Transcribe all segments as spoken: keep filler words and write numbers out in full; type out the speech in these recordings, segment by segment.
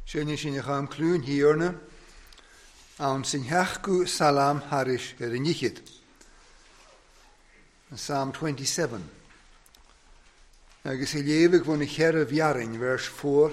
Sin sin cham clún hiorna an sin heachgu salam harish er inichid. Psalm twenty-seven. Agus I levig von ich herre vjaring, vers four.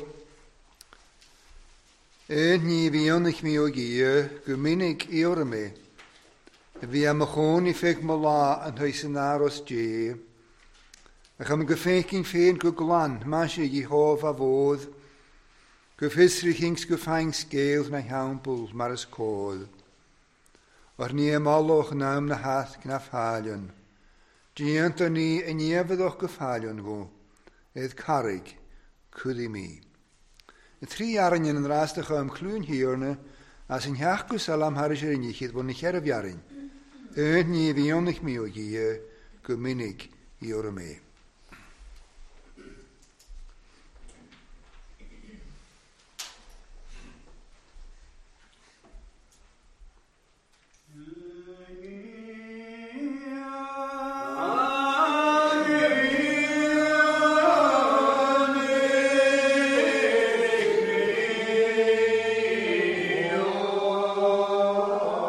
En ni vionich mi o gie, guminig eore me. Vi am gewoon I feg mala an huisenaros je. Ach am gefeking feen guglan, masje Jehova vood. Gefisrichings gefangs geels na hampel, maar is kool. Or nie am alloch naam na hath knaf halion. Dient er nie en jevedoch gefalion go. Het karig, kudi mi. De drie jaren in een raastig am kluun hierne, as in jachku salam harisher nichit, won ich herf jarin. Eut nie vionig mi o gie, guminig iore me.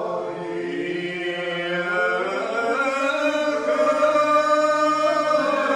Oh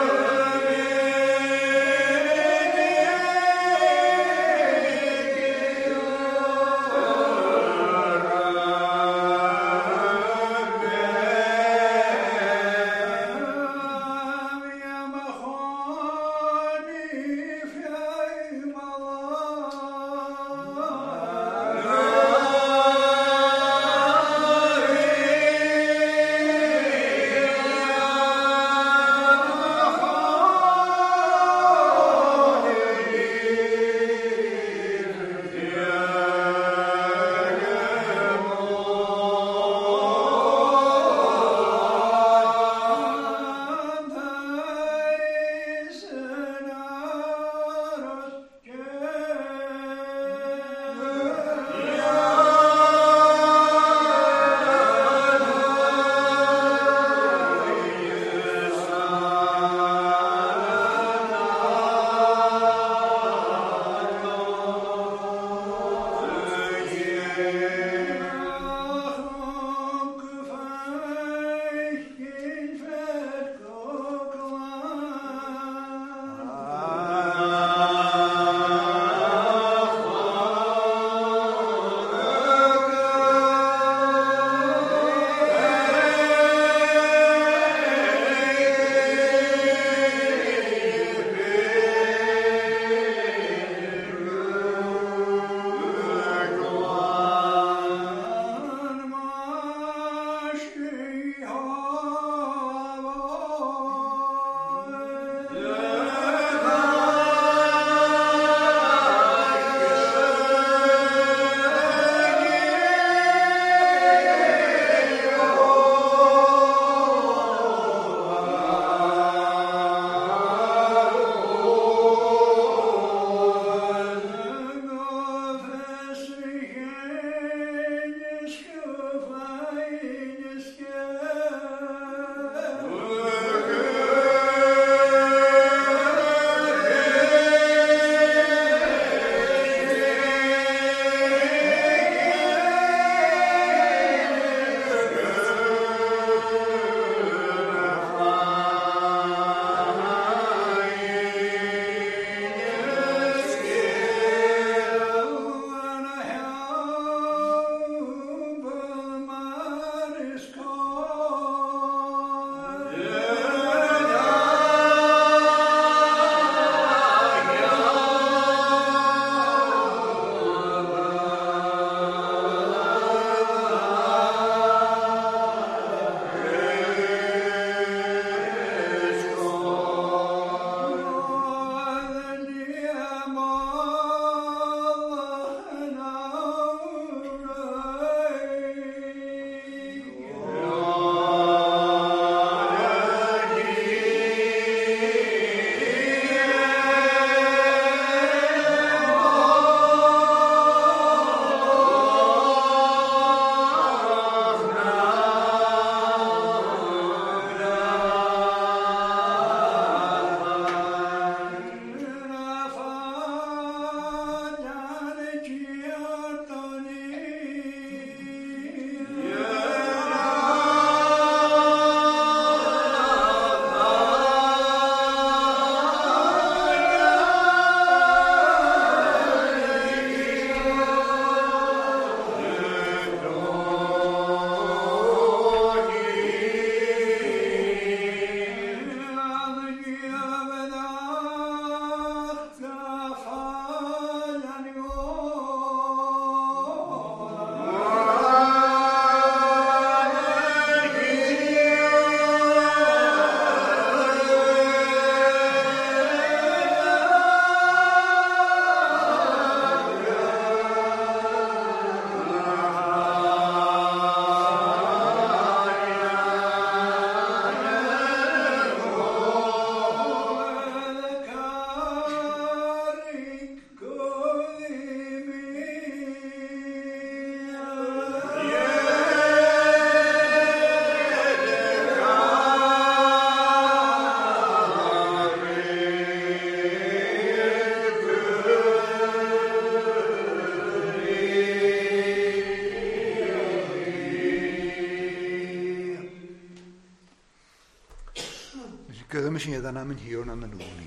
dan am yn hiwn am yn hwni.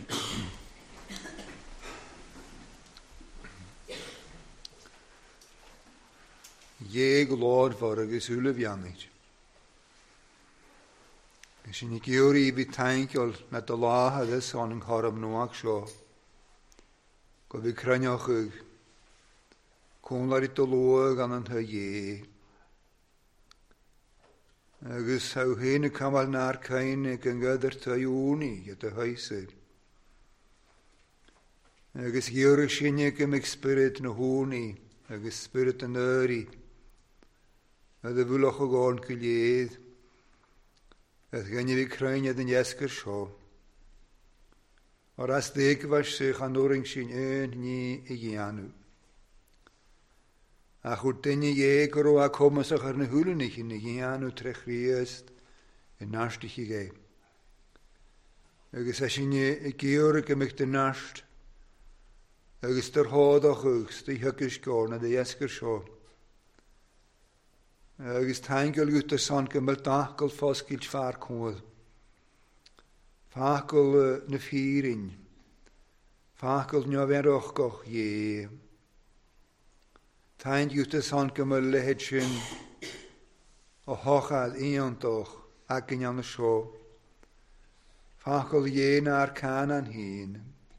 Ie glod for agos hwle fiannid. Ys yn i gyr i fi taingiol na dy la hydys on yn chorym nhw ag sio. Go fi crynioch ag cwnlar i dylwag an yn hy ie. Agus hau hyn y camal na'r cain ag yn gydr ty iwni gyda haesig. Agus gyr y synig ym ag spirit na hwni, agus spirit yn yri. Yd y fwlwch o gôn cyliedd, yd gan i fi crain yd yn iesgyr sio. O'r as ddeg fas sych an oring sy'n yn ni i gianw. A chwrt dyn i ie gyrw a comasach ar na hwlyn ich yn i gianw trech riast yn nasht ich i ge. Agus as yn i gyr ag ymych dy nasht, agus dyr hod o'ch ys, dy hygys gorn a dy iesgyr sio. Agus taingol gyda son gymryd dachgol ffosgil ffa'r cwyd. Fachgol na ffyrin. Fachgol nioferoch goch ie. Taing gyda son gymryd lehed sy'n o hochad eontoch ac yn iawn y sio. Fachgol ie na'r canan hyn.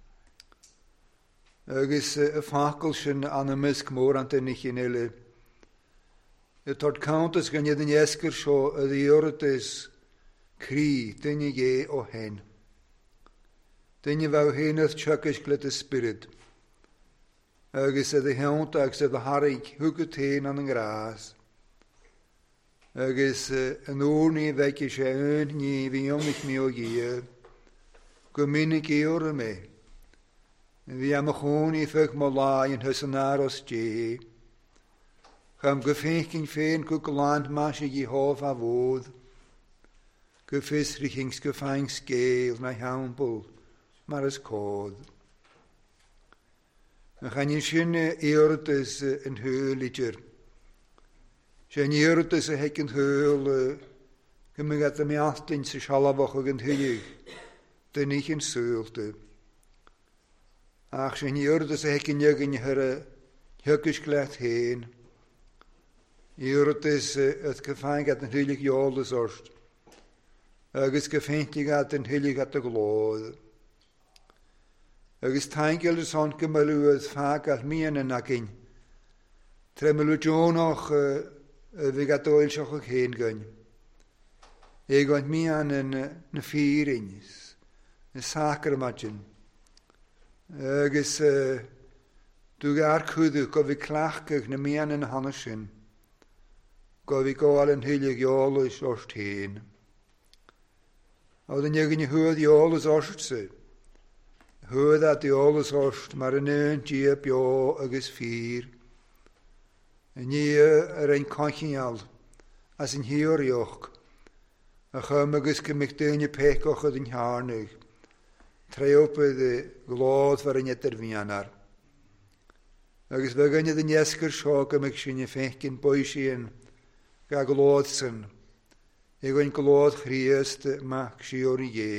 Agus y fachgol sy'n anamysg môr antennych yn ele. Y tord counters gan ydyn iesgyr sio y ddiwrdys cri, dyn i ge o hen. Dyn i faw hen ydd tsycys glyd y spirit. Agus ydy hewnt ag sydd y harig hwgyd hen an yn gras. Agus yn o'r ni feg eisiau yn ni fi ymnych mi o gyr. Gwmynig i o'r yma. Fi am y chwn i ffeg mo lai yn hysyn aros je. Cham gyffeich ffein gwglant mas i hof a fod. Gyffys richings gyffaing sgeil na hiawnbl mar ys cod. Chan i'n sy'n eirydys yn hyl i dyr. Sy'n eirydys y hec yn hyl gymig at y mialltyn sy'n sialafach ag yn hylig. Dyn i'ch yn syldy. Ach sy'n eirydys y hec yn yg yn hyr hygys gleth hen. Eirydys ydd gyffaing at yn hylig iolus orst. Agus gyffeintig at yn hylig at y glod. Agus taingel ys hon gymylw ydd ffag al mian yn agyn. Tremylw jonoch y fig at oel sioch ag hen gyn. Egon mian yn y ffyrin. Y sacr imagine. Agus dwi gar cwydw gofi clachgach na mian yn hanesyn. Gofi goal yn hylig iolus orst hen. Oedden ygyn i hwyd iolus orst sy. Hwyd at iolus orst mar yn yn dia bio agos ffyr. Yn ni yr ein conchial as yn hiwr ioch. A chym agos gymig dyn i pecoch oedd yn harnig. Treopydd y glod far yn ydyr fianar. Agos fe gynnydd yn iesgyr sio gymig sy'n i fechgyn bwy sy'n ga glod sy'n. Ego'n glod chriast mach siwr i ie.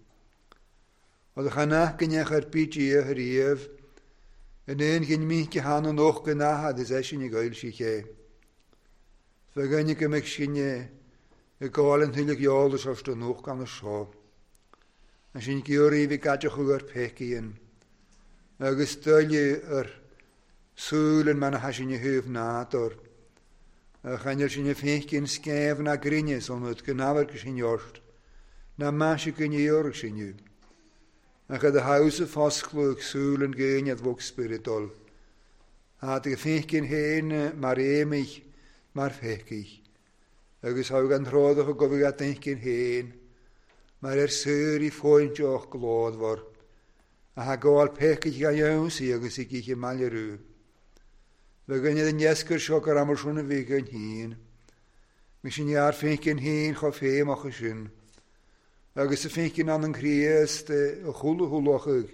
Oedd chanach gynnach ar byd i a hyrif. Yn un gyn mi gyhan o'n och gynnahad ys eisiau ni gael si che. Fe gynnydd gymig sy'n y gael yn hylig iolus os dwi'n och gan y sio. A sy'n gyr i fi gadioch o'r pecyn. Agus dyli yr sŵl yn man a hasyn i hyf nador. A chanel sy'n y ffechgyn sgef na grinys ond oedd gynnafar gysyn iorst. Na mas i gyn i o'r sy'n yw. A chyd y haws y ffosglwg sŵl yn gyn i'r fwg spiritol. A dy ffechgyn hen mar emich mar fechgych. Agus hau gan rhoddwch o gofig at eich hen. Mae'r er syr i ffwynt o'ch glod for. A ha goal pechgych ga iawn si agus i gych i mal i rhyw. Fe gynnydd yn iesgyr sioc ar aml swn y fi gyn hun. Mi sy'n iar ffeicyn hun cho ffeim o'ch ysyn. Agus y ffeicyn an yn criast y chwlw hwlwch ag.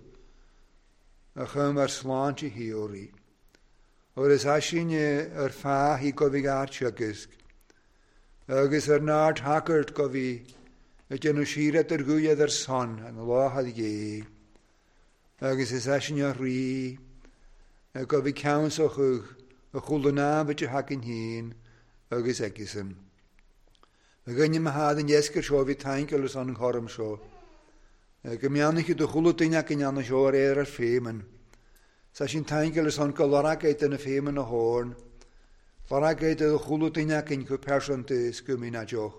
A chym ar slant i hiwri. O'r ys asyn yr ffa hi gofig ar tiagysg. Agus ar nard hagart gofi a dyn nhw siarad yr gwyad yr son yn y loch ad ge. Agus is eisiau rhi, a gofi cawn so chwch, a chwlw na beth y hag yn hun, agus egysyn. Mae gynnu mahad yn iesgyr sio fi tainkel ys on yn chorym sio. Gymiannych i dy chwlw dyn ac yn anna sio ar er ar ffeimyn. Sa sy'n tainkel ys on goloragaid yn y ffeimyn o horn. Loragaid y chwlw dyn ac yn cw person dys gymyn a joch.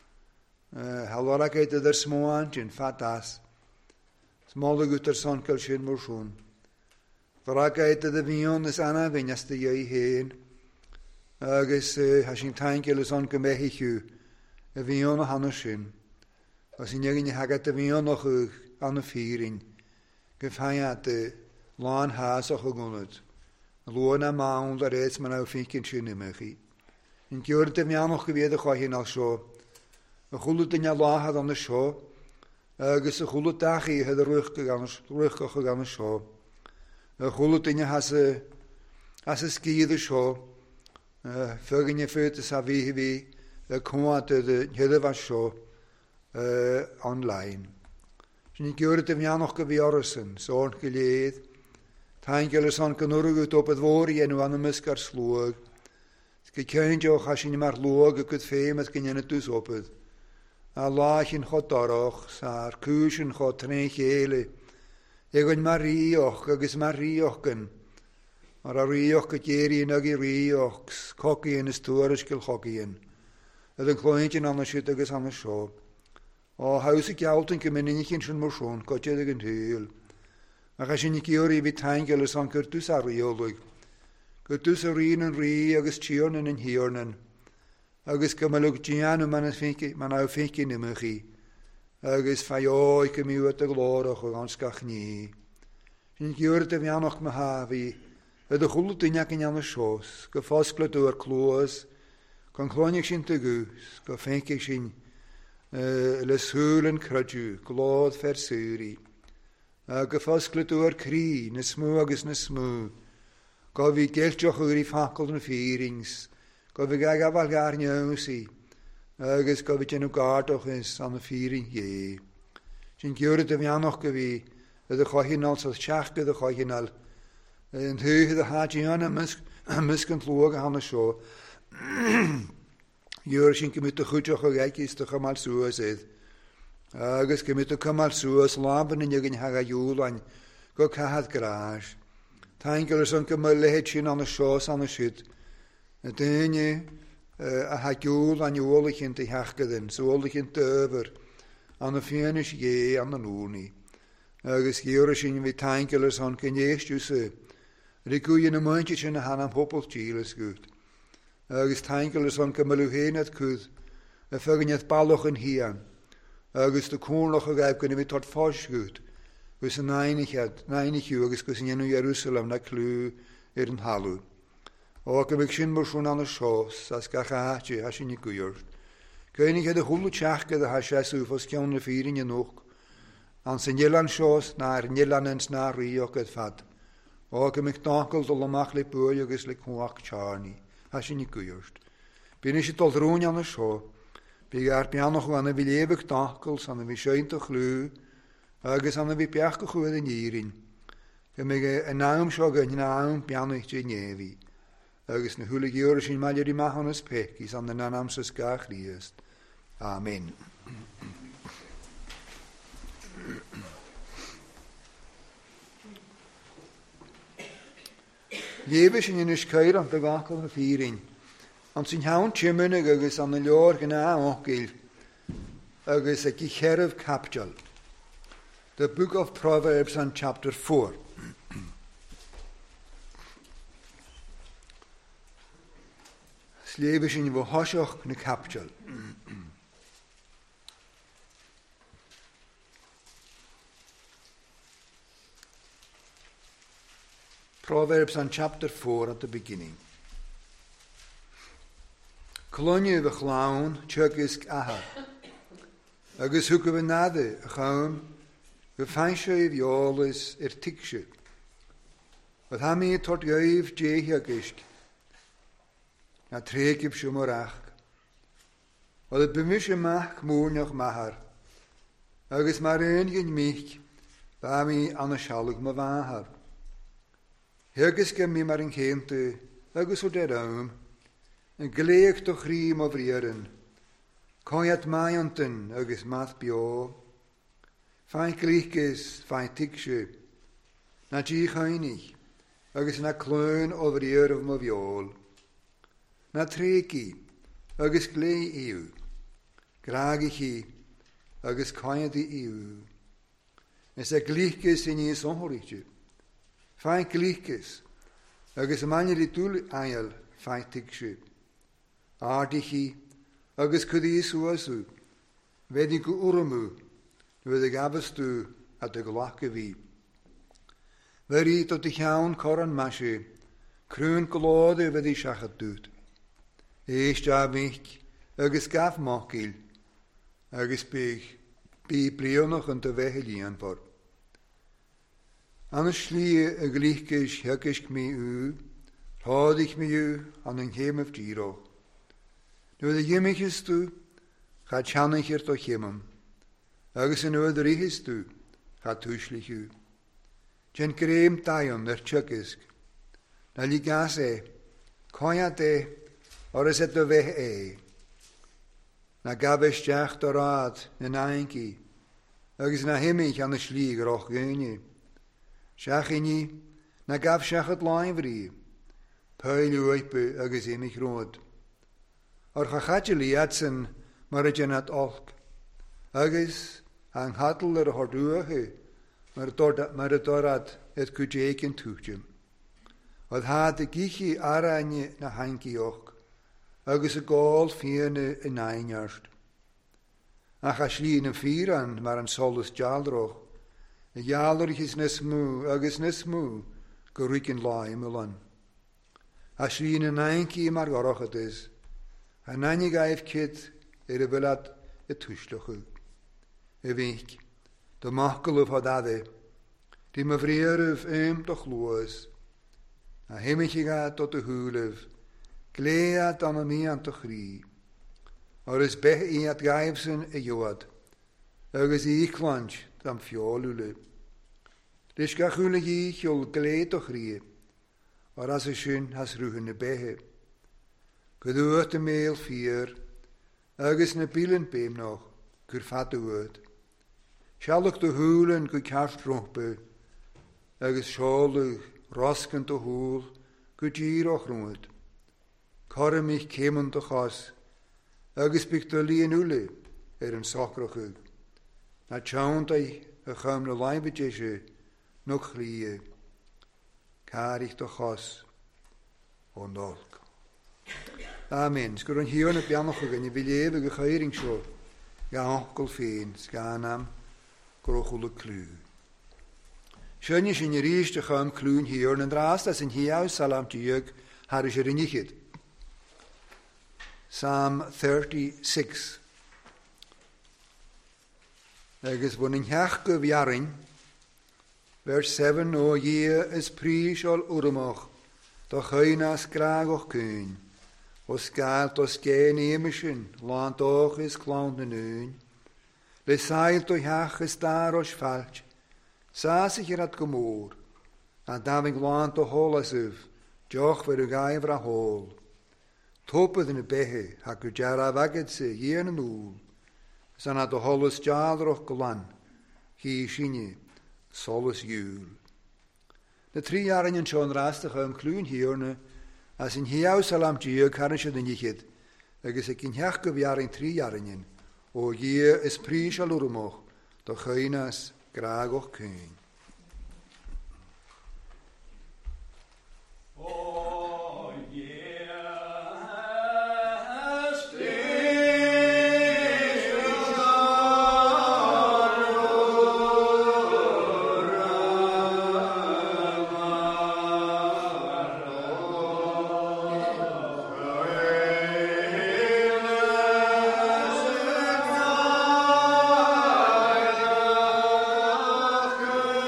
Haloragaid ydy'r smoan sy'n fadas. Smolig ut yr son cael sy'n mor sŵn. Loragaid ydy fion ys anna fy'n ysdi iau hen. Agus ha sy'n tainkel ys on gymehi chw. Y fion o hanner sy'n. Os yn ygyn i hagad y fion o chwch an y ffyrin. Gyffaiad y lan has o chwgwnnwyd. Lwyn a mawn ar eits ma'n aw ffyncyn sy'n ymych chi. Yn gwrdd y fian o'ch gyfedd y chwahin al sio. Y chwlwyd yn ia lahad an y sio. Agus y chwlwyd dach i hydd y rwych o'ch gan y sio. Y chwlwyd yn ia has y sgydd y sio. Ffygyn i ffyd y sa fi hi fi. Y cwad y hydd y fa sio. Online. Sy'n i gwrdd y fian o'ch gyfi orysyn. So'n gilydd. Ta'n gael ys o'n gynwrwg wrth opad fawr i enw an y mysg ar slwag. Sgwy cael diolch a sy'n mar lwag y gyd ffeim at gynny'n y dws opad. A lach yn chod doroch, sa'r cwys yn chod tre'n cheile. Egon mar rioch, agos mar rioch gyn. Mar a rioch gyd yn ag i rioch, cogi yn ystwyr ysgil chogi yn. Ydyn cloent yn anna sydd agos anna sio. O haws y giawlt yn gymryd yn sy'n mor sôn, godiad ag yn hyl. Ac as yn i gyr i fi ta'n gael ys o'n gyrtws ar riolwg. Gyrtws ar un yn ri agos tion yn yn hiorn yn. Agos gymalwg dian yw ma'n aw ffeincyn ymych chi. Agos ffai oi gymiwyd y gloroch o gans gach ni. Sy'n gyr dy fianoch ma ha fi. Ydw chwlw dyniac yn anna sios. Gyffosgla dwy'r clwys. Gan clonig sy'n dy gwys. Gyffeincig sy'n lyshwyl yn crydw. Glod fersuri. A gyffosgla dwy'r cri, na smw agos na smw. Gofi geltioch o'r i ffacol yn ffyrings. Gofi gael gafal gar niaws i. Agos gofi gen o gardoch ys an y ffyring ie. Sy'n gwrdd y fianoch gyfi, ydych chohinol, so'r siach gyda chohinol. Yn hydd y hadion ymysg yn llwag a hanna sio. Yw'r sy'n gymryd y chwydioch o'r egis dych amal sŵas ydd. Agus gymryd y cymal sŵas, laban yn ygyn hag a iwlain, go cahad gras. Ta'n gael ys o'n gymryd lehed sy'n an y sios an y sydd. Y dyni a hag iwl an iwlig yn dy hachgyddyn, sŵlig yn dyfr, an y ffianus ie an y lwni. Agus gyr sy'n fi ta'n gael ys o'n gynnys jws y. Rygwy yn y mwynti sy'n y hanam hobl gilys gwyd. Agus ta'n gael ys o'n gymryd henad cwyd, y ffygyniad balwch yn hian. Agus dy cwnloch o gaib gynnu fi tord ffos gwyd. Gwys yn nainichad, nainichiw, agus gwys yn enw Jerusalem na clw i'r yn halw. O gymig sy'n mor sŵn an y sios, as gach a hati, has sy'n i gwyrd. Gwynig yd y hwlw tiach gyda has ys ufos giawn y ffyrin yn nwch. An sy'n nielan sios, na'r nielan ens na rioch gyd ffad. O gymig dongol dol ymach le bwy agus le cwach charni, has sy'n i gwyrd. By'n eisiau dol drwn an y sio. Bydd ar bianoch o an y fi lefych dachgol, an y fi sioint o chlw, agus an y fi biach o chwyd yn irin. Gymig y nawm sio gyn nawm bianoch dy nefi. Agus na hwlig i'r sy'n mali'r i mahon ys pechis, an y nanam sys gach liast. Amen. Lewe sy'n yn ysgair am dy gachol yn ffyrin. Ond sy'n hawn tiymynig agos an y lior gyna ochgil, agos ag i cherf capdiol. The book of Proverbs and chapter four. Slewe sy'n fo hosioch na capdiol. Proverbs and chapter four at the beginning. Clonio fy chlawn, tygysg aha. Agus hwg fy nade, y chawn, fy ffansio i fiolus i'r tigsio. Fydd hami tord ioif jehi agysg. Na tregib siwm o'r ach. Oedd y bymis y mach mwyn o'ch mahar. agus mar un gyn mich, ba mi an y sialwg ma fahar. Hygus gym mi mar yn cyntu, agus o der awm, yn gleig do chrim o friarin, coiad mai ontyn agus math bio, fain gleichus, fain tigsio, na di chainig, agus na clwn o friar of mo fiol, na tregi, agus glei iw, gragi chi, agus coiad i iw. Nes a gleichus in i sonhoritju, fain gleichus, agus y manir i dŵl ail, fain tigsio, ardichi, agus cwdi suasu, wedi gu urmu, wedi gafastu a dy glach y fi. Feri dod i llawn coran masio, crwn glod y wedi siachad dŵd. Eis da mich, agus gaf mochgil, agus bych, bi blionoch yn dy fehel i anfor. An y slie y gleichus hygys mi u, rhod ich mi u an yn hemaf giro. Nu de jimich is tu, gaat channig er toch jemam. Agus yn oed rich is tu, gaat tuislich u. Jen greem taion er tjukkisk. Na li gas e, koia de, or is het de weg e. Na gabes jach de raad, en einki. Agus na hemich an de schlieg roch gönje. Sjach inni, na gaf sjach het lainvrie. Peil uipe, agus hemich rood. Or chachadje liatsen, mar het jenat olk. Agus, ang hadl er horduache, mar het dorad het kujeken toetjem. Od had de gichi aranje na hanki ook, agus a gol fierne in einjarst. Ach a schlie in vier an, mar an solus jaldroch, a jalderich is nesmu, agus nesmu, goriken lai mulan. A schlie in einki mar gorochet is, a nani gaif kit, er e vilad e tushlochu. E wink, de machgeluf had ade, die me vrieruf eem toch loos. A hemmiche gaat tot de huluf, glea dan a mi an toch rie. Or is bech i at gaifsen e joad, agus i klanch dan fjolule. Dis ga chulig i jol glea toch rie, or as e schön has ruhene behe. Gedoort de meel vier, agus ne bielen beem nog, kur fat uud. Shallig de hulen gu kaft rochbe, agus schalig, raskend de hoel, gu giroch roed. Karre mich kemen de gas, agus bik de lien ule, er een sakroch. Na tjaunt ei, a chum ne lijnbedjesje, nog glie, karig de gas, ondolk. Amen. Sgur yn hiwn y bianoch ag yn i filef ag y chairing sio. Ga onkel ffein, sganam, grochol y clw. Sian is in y rys dy cham clwn hiwn yn dras as yn hiaw salam diog har is yr unichyd. Psalm thirty-six. Agus bwn yn hiach gyfiarin, vers seven o ie is pris ol urmoch, do chainas gragoch cwn. Os gaelt os geen emischen, land och is klant en uun. Le seilt o hach is daar os falch, saas ich er at gemoor. En daving land o hol as uf, joch ver u gaivra hol. Topped in de behe, hak u jara wagget se, jen en oel. San at o holis jadroch gelan, hi shinje, solis jul. De drie jaren in zo'n rastig om kluun hierne, as in hiaw salam diog karnische den yichid, agus ek in hiach gyfiar in tri jarinien, o ie is pris al urmoch, do chainas gragoch kyn. Good.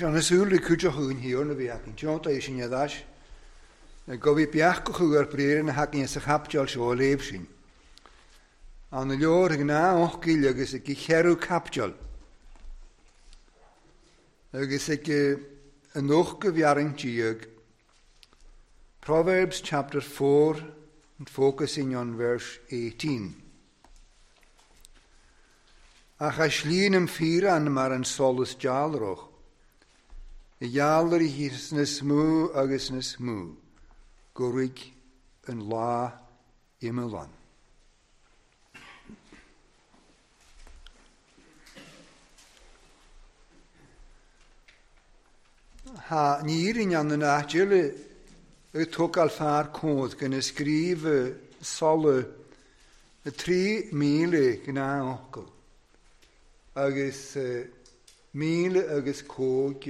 Sean yswyd cwtio hwn hi o'r nefyd. John ta eisiau ni adas. Gofi biach go chwyr bryr yn hag yn ysych hapdiol sio o lef sy'n. An y lior yna o'ch gil agos ag i cherw capdiol. Agos ag yn o'ch gyfiaring diog. Proverbs chapter four and focusing on verse eighteen. Ach a slín am fíran mar an solus jalroch. I jalar i hís na smú agus na smú. Gorig an lá imilan. Ha nírin an na nachile y tog al far cwnd gan ysgrif y solu y tri mili gyna ogl. Agus uh, mil agus cwg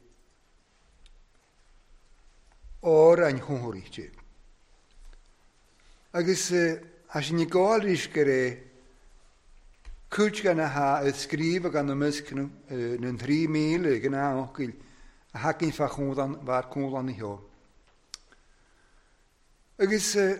o'r ein hwri ti. Agus uh, has ni gael rys gyre cwg gan a ha ysgrif gan y mysg nhw'n tri mil gyna ogl a hag yn fach var cwnd an i ho. Agus uh,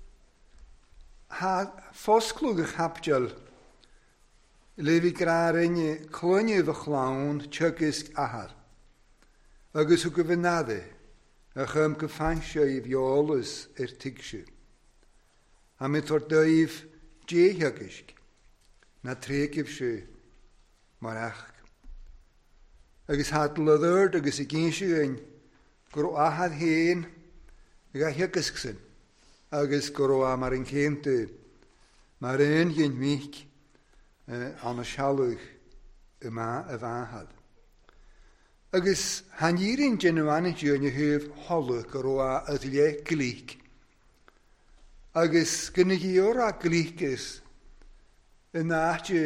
ha fosglwg ych hapdiol Levi grarinne clonne fy chlawn tygysg ahar. Agus o gyfynadde, a chym gyffansio i fiolus er tigsio. A mi tor dyif djehygysg, na tregifsio marach. Agus had lyddyrd agus i gynsio yn gro ahad hen, ag a hygysg sy'n, agus gro a mar yn cyntu, mar yn gyn mich, Uh, an y sialwch yma y fahad. Agus hanirin genwanig yw'n y hyf holwch ar oa y ddile glich. Agus gynnig i o'r a glichus yn aach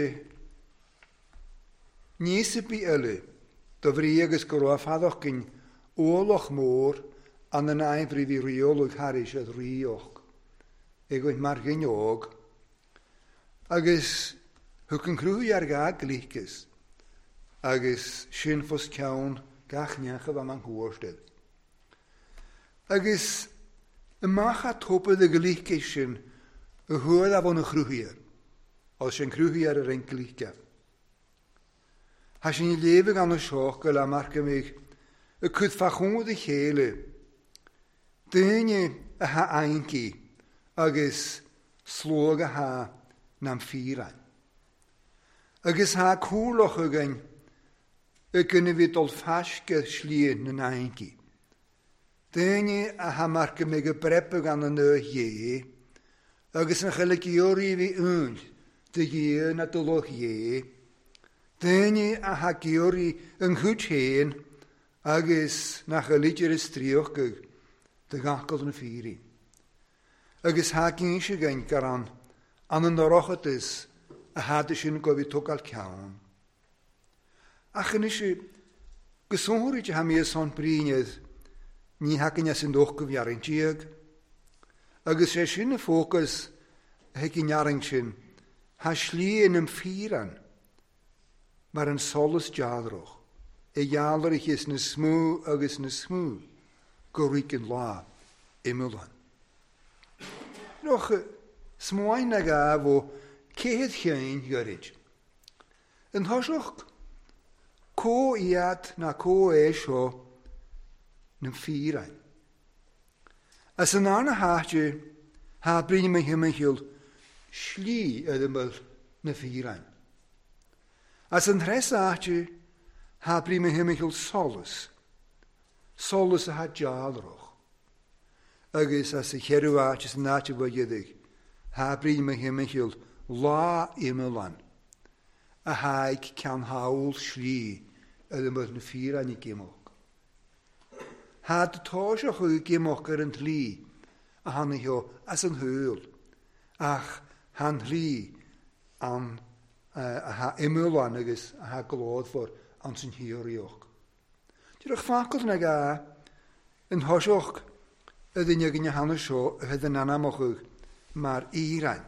nis y bu ylu dyfri agus gyro a ffadoch gyn oloch môr an yn aifri fi riolwg haris y ddrioch. Egwyd mar gyniog. Agus Hwg yn crwy ar gael glychus, agus sy'n ffos cawn gach niach o fam an hwyrstydd. Agus y mach a topydd y glychus sy'n y hwyl af o'n y crwyr, os sy'n crwy ar yr ein glychaf. Ha sy'n i lefyg an y sioch gael am argymig y cwydfachwyd y chele, dyni y ha aingi, agus slog y ha nam ffirain. Agus ha cwloch ygyn, y gynnu fi dol ffasg y slien yn aingi. Dyni a ha margymig y brebog an yn y ie, agus yn chylig iori fi yn, dy ie na doloch ie. Dyni a ha giori yng nghwt hen, agus na chylig i'r ystrioch gyg, dy gachgol yn y ffiri. Agus ha gyns ygyn garan, an yn orochodus, a hadde sy'n gofi togal cawn. Ach yn eisiau gysonhwyd ha mi son brynydd ni hagyn as yn doch gyfiarin tiag. Agus e sy'n y ffocus hegyn iaring sy'n ha sli yn ymffiran mar yn solus jadroch e ialar ich is na smw agus na smw gorig yn la imylan. Noch smwain ag a fo Cehed chyn gyrrid. Yn hosioch co iad na co eisio yn ffirain. As yn arna hache ha bryn me hymychil sli ydymyl na ffirain. As yn hres hache ha bryn me hymychil solus. Solus a ha jalroch. Agus as y cherw hache sy'n nache fo ydig ha bryn me hymychil La imilan. A haig can hawl sli ydym bod yn ffyr an i gymog. Had tosioch yw gymog ar yn tli a han i ho as yn hwyl. Ach han tli an a ha imilan agos a ha glod for an sy'n hiorioch. Dyrach ffacol na ga yn hosioch ydyn ag yn han o sio ydyn anamoch yw mar iran.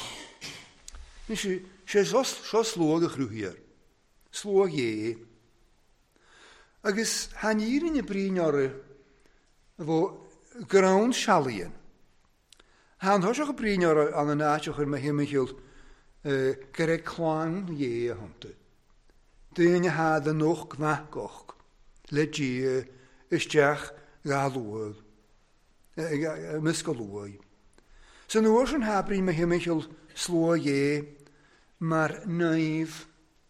Nes i, se so slog y chrwyr, slog ie. Agus han ír in y brin o'r fo grawn sialien. Han hosioch y brin o'r an y natioch yr mahimichil gyda clan ie hwnte. Dyn y had y noch gnagoch. Le gie ysdiach galwyd. Mysgolwyd. So nhw oes yn habrin mahimichil slo ie mar naif.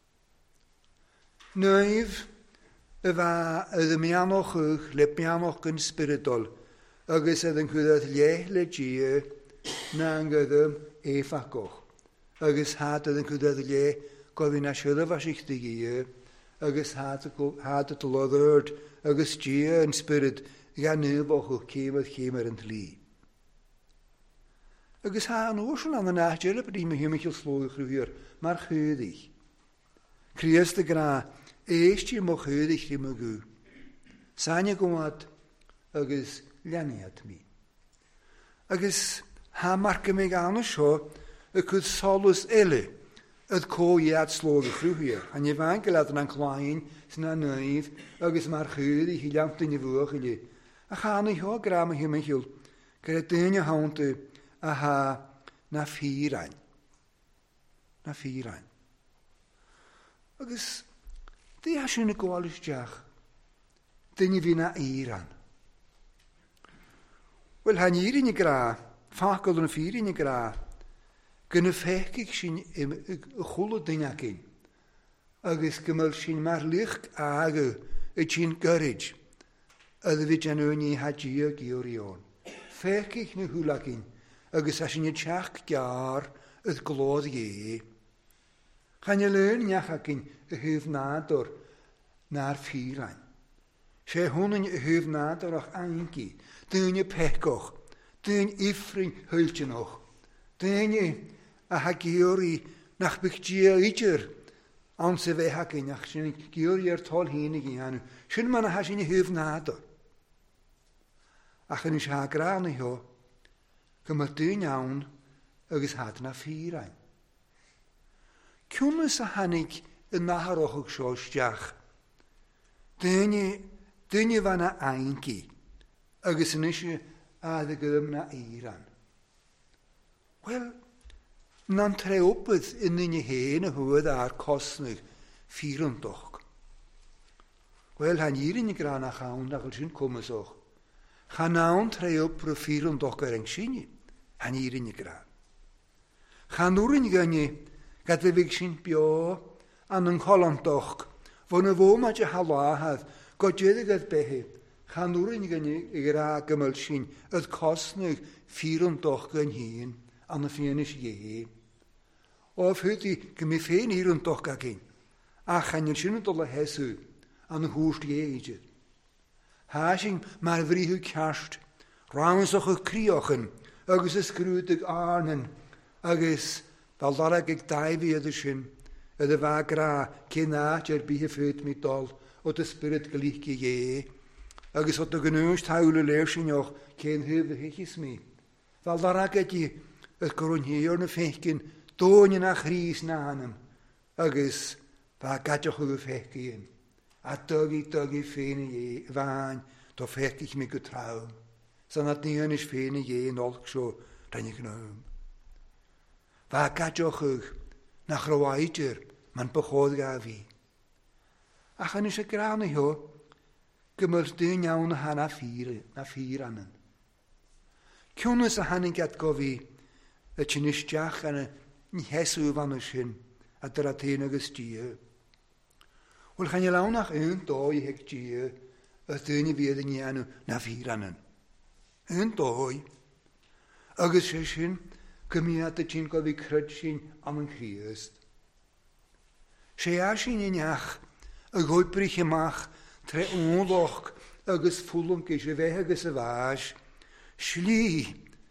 Naif y fa ydy mianoch ych le mianoch yn spiritol agos ydyn chwyddoedd le le gie na yn gyddym e ffagoch. Agos had ydyn chwyddoedd le gofyn a sydd o fasich dy gie agos had y tyloddwyd agos gie yn spirit gan nyboch o'ch cymod chymer yn tli. Agos ha yn oes yn an y nachdyr y bydyn mahimichil slwch rhyw'r mar chwydig. Crias dy gra eist i'r moch chwydig rhyw'n mygw. Sa'n y gwmad agos lianiad mi. Agos ha marca mig anna sio y cwyd solus ele yd co iad slwg y chrwhyr. Han i fan gylad yn anclaen sy'n anwyf agos mae'r chyd i hiliant yn y fwch ili. A chan i ho gram y hymychil gyda dyn y hawntu a ha na ffirain. Na ffirain. Agos di asyn y gwalus diach dyn i fi na eiran. Wel, han i'r un i gra, ffacol yn y ffyr un i gra, gyn y ffechig sy'n y chwlw dyn ac un, agos gymyl sy'n mar lich ag y sy'n gyrryd, ydw fi jan o'n i hadio gyrion. Fechig na hwyl ac un, agos asyn y tiach gar ydd glodd ie. Chan y lyn niach ac un y hyfnador na'r ffyrain. Se hwn yn y hyfnador o'ch angi, dyn y pegoch, dyn ifrin hwyltinoch, dyn y a hagiori nach bych gia idr, an se fe hagin, ach sy'n giori ar tol hyn i gyn, sy'n man a hasyn y hyfnador. Ach yn ysha gran i ho, gymryd dyn iawn agos had na ffirain. Cwmys a hanig y naharoch o'ch sio stiach, dyn y dyn y fan a aingi, agos yn ysio a ddygym na eiran. Wel, na'n treopydd yn un i hen y hwyd a'r cosnig ffyrwntog. Wel, han i'r un i gran a chawn ach sy'n cwmys o'ch. Chan nawn treop rwy ffyrwntog ar sy'n han i'r un i gran. Chan ŵr un i gynnu gada fig sy'n bio an yng ngholantog fo'n y fo ma dy halahad godjedig yd behe. Chan ŵr un i gynnu i gra gymyl sy'n yd cosnig ffyrwntog gyn hun an y ffynys ie. Of hyd i gymi ffyn i'r wntog ag un. A chan i'r sy'n dod o hesw an y hwst ie eidyd. Hasing mae'r frihw cast, rhawn soch o'ch criochen, agos ysgrwyd ag arnen, agos daldarag ag daifi ydy sy'n, ydy fa gra cynat ar bihe ffyd mi dol, o dy spirit galik i ie, agos o dy gynwys tawl y leir sy'n o'ch cyn hyf y hechis mi. Daldarag ydy y gwrwn hi o'r na ffechgyn, dôn yn a chris na anam, agos fa gadioch o'ch ffechgyn. A dygu, dygu ffyn i e, fain, do ffechgych mi gytraw. Sa'n at ni'n is ffyn i e, nolch so, rhaid i gnwm. Fa gadioch o'ch, na chrywaidir, ma'n bychodd ga fi. A chan is y gran i ho, gymryd dyn iawn a hana ffyr, na ffyr anan. Cwnys a hanin gatgo fi, y chynysdiach an y nhesw fan y sy'n, a dyr atyn agos dia. Wel, chan i lawn ach yn doi heg dia, y dyn i fydd yn ianw na ffyr anan. Yn doi. Agos sy'n, gymiad y chyn gofi cryd sy'n am yn Christ. Se a sy'n yn iach, y gwybrich ymach, tre onloch, agos ffwlwng gys y fe agos y fas, sli,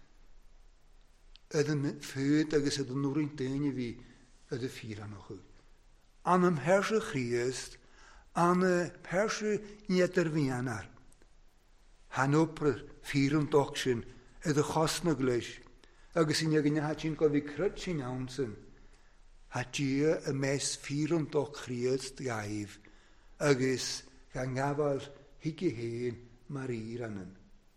ydyn ffyd agos ydyn nwryn dyn i fi ydy ffyr anoch yw. An ym hersy Christ, an y hersy niedr fi anar. Han opr ffyr yn doch sy'n ydy chosnog leis, agos yn ygyn ha sy'n gofi cryd sy'n iawn sy'n. Ha dia y mes ffyr yn doch Christ gaif, agos gan gafal higi hen mariranen.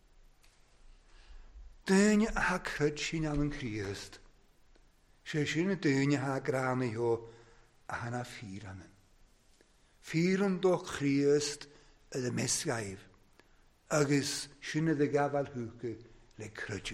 Dyna ha cryd sy'n am yn Christ. Se sy'n y dyna ha gran i ho a hana ffiranen. Ffiran doch Christ y mesgaif. Agus sy'n y gafal hwge le crydju.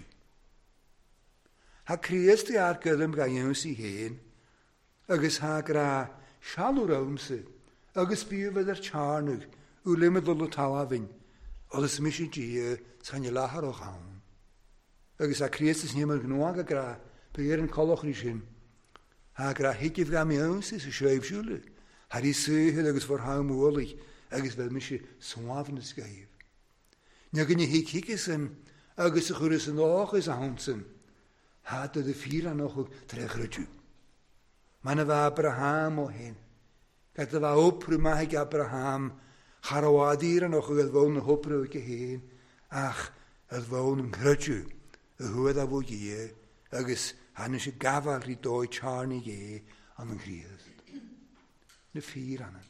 Ha Christ i ar gydym ga yw'n si hen. Agus ha gra sialwr awmse. Agus byw fydd yr charnwg. W limyd ddol o talafyn. Oes mysi gia sa'n y lahar o chawn. Agus a Christus nie meer genoeg gra, beheer en kolloch rishin. Ha gra hikif ga mi ons is schreibschule. Ha die seuhe agus voor hou moeilijk, agus wel misje swavenes geef. Ja kun je hik hikisen, agus gures nog is aansen. Ha de vier nog terugrutu. Manne wa Abraham o hen. Gat wa opru ma ik Abraham, Harawadieren nog gewoon opru ik heen. Ach, het wonen grutju. Y hwyd a fwy ie, agos han eisiau gafal i doi charni ie am yn Christ. Na ffyr anna.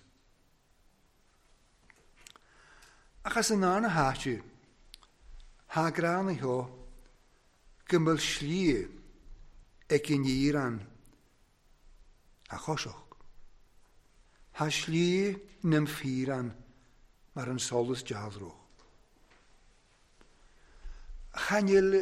Achas yn anna hatju, ha gran i ho, gymyl slie ec yn iran a chosioch. Ha slie nym ffyran mar yn solus jalrwch. Chanil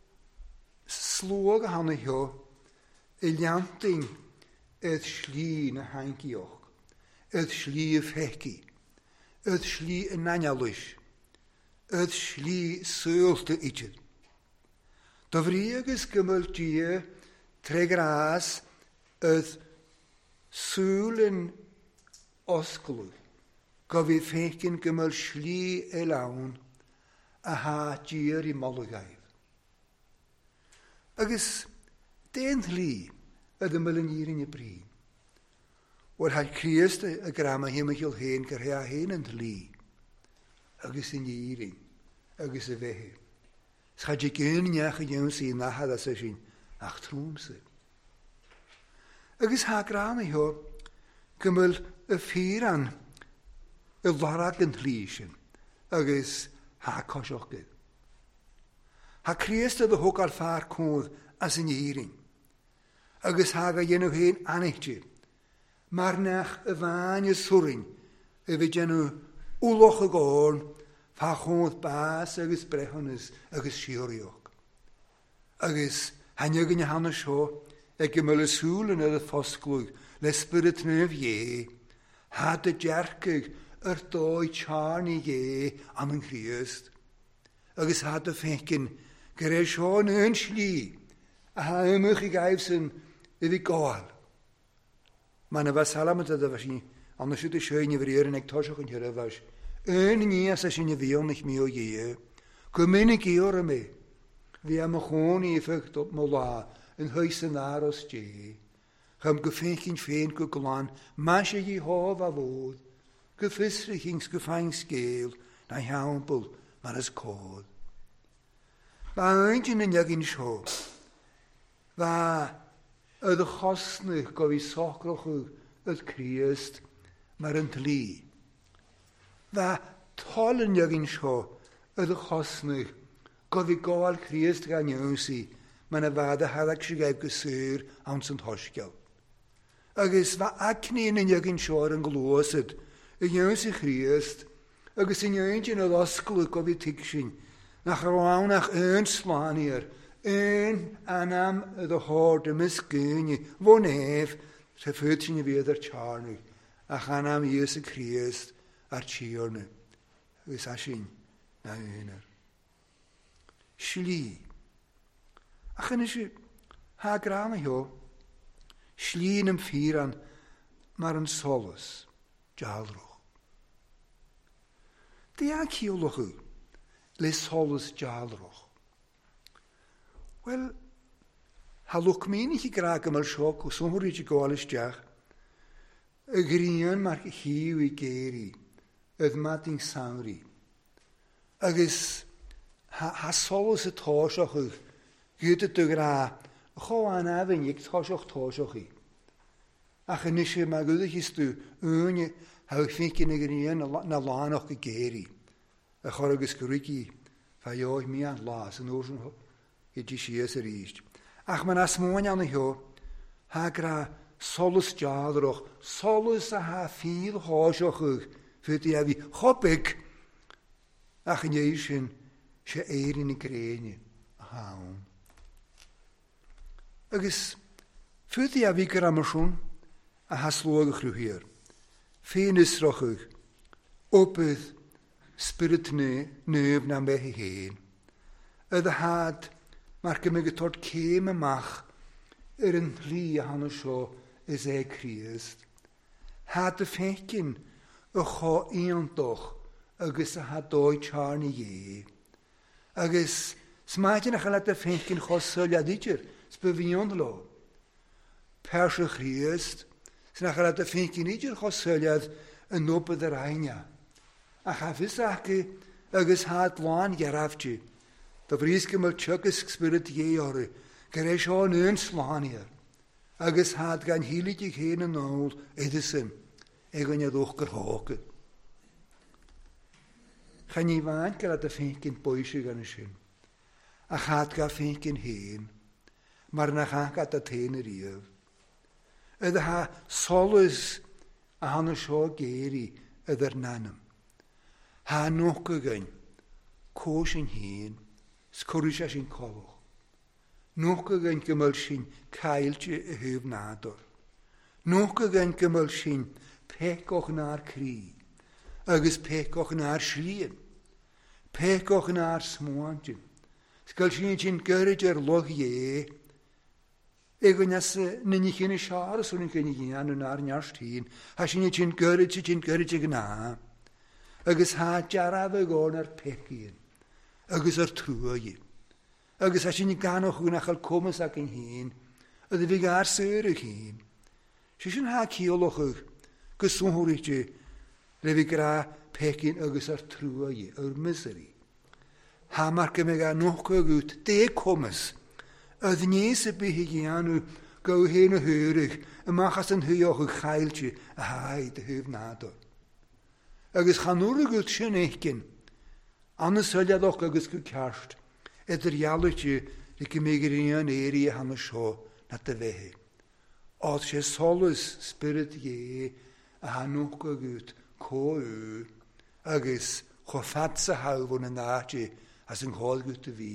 slog han i ho, y lianting ydd sli na hankioch, ydd sli y feki, ydd sli y nanyalwys, ydd sli sŵlt y idjyd. Dofriagys gymyl dia tre gras ydd sŵl yn osglwg, gofi fekin gymyl sli y lawn a ha dir i molwgaif. Agus den hli ydy ymwyl yn ir yn y bri. Wel ha Christ y gram a hymachil hen gyrra hen yn hli. Agus yn ir yn, agus y fehe. Schad i gyn niach y yw'n sy'n nahad as ysyn ach trwm sy'n. Agus ha gram i ho gymwyl y ffyran y larag yn hli sy'n. Agus ha cosioch gyda. Ha Christ ydy hwg ar ffar cwnd as yn eirin. Agus ha ga yenw hen anechti. Marnach y fan y swrin. Y fi genw wloch y gorn. Fa chwnd bas agus brechonus agus siwriog. Agus hannig yn y hanes ho. E gymyl y sŵl yn y ffosglwg. Le spirit nef ie. Ha dy jarcig yr doi charni ie am yn Christ. Agus ha dy fecyn gyda Sean yn sli, a ha ymwch i gaif sy'n iddi goal. Mae'n efo salam ydy fas ni, ond ysyd y sio i ni fyr yn eg tosioch yn hyrra fas. Yn ni as ys i ni fion eich mi o ie. Gymynig i o'r yma. Fi am y chôn i effect op my la, yn hwys yn aros je. Chym gyffeich yn ffein gwglan, mas i hof a fod. Gyffysrych yng's gyffain sgel, na hiawnbl, mar ys cod. Fa ein yn ygyn sio. Fa ydy chosnych gof i socroch ydy Christ mar yn tli. Fa tol yn ygyn sio ydy chosnych gof i goal Christ gan ywsi ma'n y fad y hadag sy'n gael gysur awn sy'n tosgol. Agus fa acni yn ygyn sio yn glwysyd y ywsi Christ agus yn yw'n yn osglwg gof i tigsyn nach rawn ach yn slanier, yn anam y hord y misgyni, fo nef, se ffyd sy'n i fydd ar charnig, ach anam Iesu Christ ar tiornu. Ys asyn na yner. Sli. Ach yn ysy, ha gran i ho, sli yn ymffiran, mar yn solus, jalrwch. Dia ciolwch yw, le solus jalroch. Wel, ha lwc mi'n i chi graag yma'r sioc o swmwr i ti golis diach. Y grian marc hiw i geri, ydd mading sawri. Agus ha, ha solus y tosioch yw, gyd y dygra, cho anafyn i'ch tosioch tosioch i. Ach yn eisiau mae gydych ystw, yn How think in again na lan och gegeri. A chorgus gurigi fa yo mi an las an ocean he di shies er ist. Ach man as moin an ho ha gra solus jadroch solus a ha viel hojoch für die wie hopik. Ach in jeschen she er in grene. Haun. Agus für die wie gram schon a hasloge gruhier. Fenus rochig opeth spirit ne neub na me heen. Yd had mar gymig y tord cem ymach er yn rhi hanno sio is e Christ. Had y fecyn y cho iantoch agus a had doi charni ye. Agus smaidyn ach alat y fecyn cho syliadidir sbyfion lo. Persio Christ sy'n ach alat y fecyn idir cho syliad yn nobod yr ainia. Ach a fysach agus had lan gerafti. Da vriske mal tjökes spirit je ore. Gere sio yn slanier. Agus had gan hilig heen en nôl edison. Egon je doch gerhoge. Gan je waan gael de finkin boisje gan sin. Ach had ga finkin heen. Maar na gaan gaat dat heen riev. Yd ha solus a hanno sio geri yder nanem. Ha nog gegaan. Koos in heen. Scorus as in colch. Nog gegaan gymol sin cailtje y hyf nador. Nog gegaan gymol sin pecoch na'r cri. Agus pecoch na'r shrien. Pecoch na'r smoantje. Sgal sin sin gyrrid er loch ie. Egon as nynny chyn y siar os o'n gynnu gian yn ar niarst hyn. Ha sin sin gyrrid sin gyrrid y gna. Agus ha jaraf y gon ar pecyn. Agus ar trwy. Agus a sin ganoch yn achal comas ac yn hyn. Ydw fi gar syr y hyn. Si sin ha cioloch ych. Gyswhwrig ti. Le fi gra pecyn agus ar trwy. Ar misery. Ha mar gymig a noch ygwt. De comas. Ydw nes y byh i gianw. Gaw hen y hyrig. Y machas yn hyoch ych chael ti. A haid y hyf nador. Agus chanwr ygwt sy'n eichgyn. Annes hylliadoch agus go ceart. Ydyr ialwyti i gymigrion eri hanno sio na dy fehe. Oedd se solus spirit ie a hanwch ygwt co yw. Agus cho fatsa hawf o'n nadi as yn chol gwt y fi.